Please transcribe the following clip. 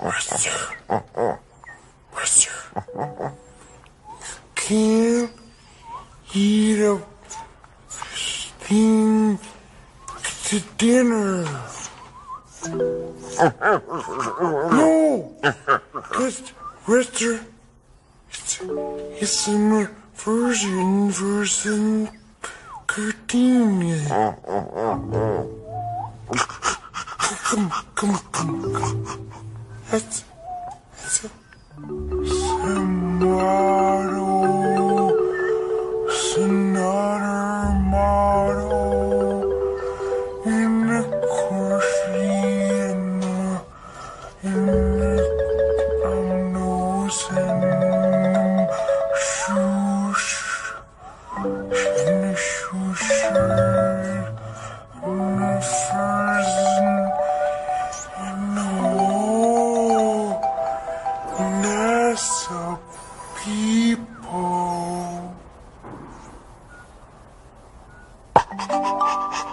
Mister, can't eat a thing to dinner. No, Mister, it's an version cartoon. Come. That's a sonata motto in the country in the nose and shoes in the shoe shirt and the furs and NASA people.